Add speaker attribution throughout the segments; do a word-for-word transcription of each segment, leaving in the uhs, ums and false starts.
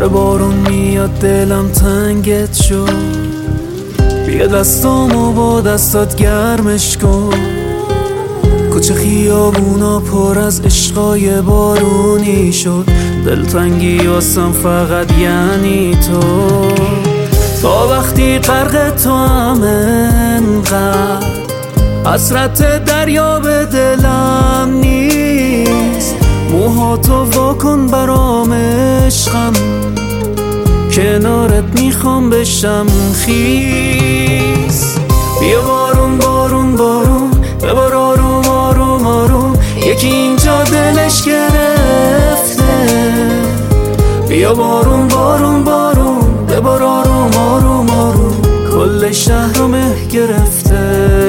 Speaker 1: بارون میاد دلم تنگت شد، بیا دستامو با دستات گرمش کن. کوچه خیابونا پر از عشقای بارونی شد، دلتنگی واسم فقط یعنی تو. تا وقتی غرق تو هم انقدر حسرت دریا به دلم نیست. موهاتو واکن برام عشقم، کنارت میخوام بشم خیس. بیا بارون بارون بارون ببار آروم آروم آروم، یکی اینجا دلش گرفته. بیا بارون بارون بارون ببار آروم آروم آروم، کل شهر رو مه گرفته.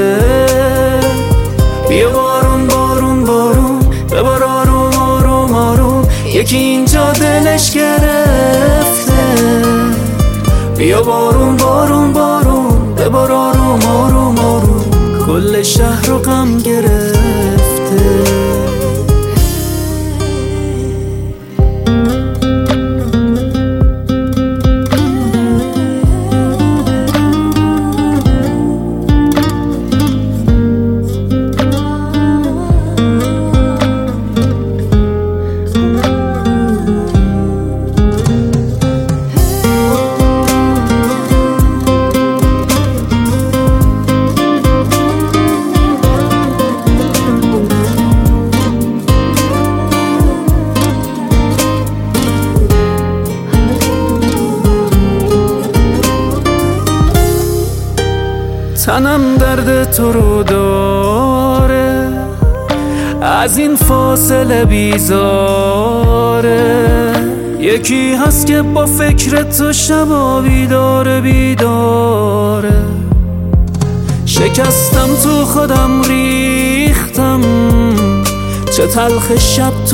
Speaker 1: بیا بارون بارون بارون ببار آروم آروم آروم، یکی اینجا دلش گرفته. بیا بارون بارون بارون ببار آروم آروم آروم، کل شهر رو غم گرفته. تنم درد تو رو داره، از این فاصله بیزاره. یکی هست که با فکر تو شبا بیداره بیداره. شکستم تو خودم ریختم، چه تلخ شب تو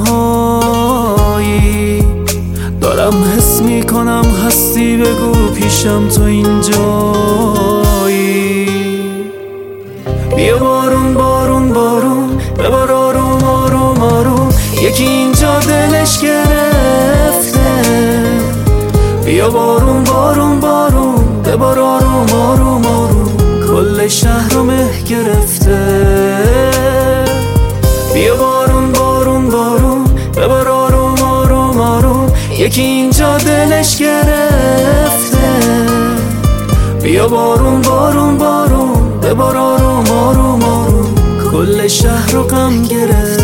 Speaker 1: تنهایی. دارم حس میکنم هستی، بگو پیشم تو اینجایی. بیا بارون بارون بارون ببار آروم آروم آروم، یکی اینجا دلش گرفته. بیا بارون بارون بارون ببار آروم آروم آروم، کل شهر رو مه گرفته. بیا بارون بارون بارون ببار آروم آروم آروم، یکی اینجا دلش گرفته. بیا بارون بارون بارون ببار آروم آروم آروم، کل شهر رو غم گرفته.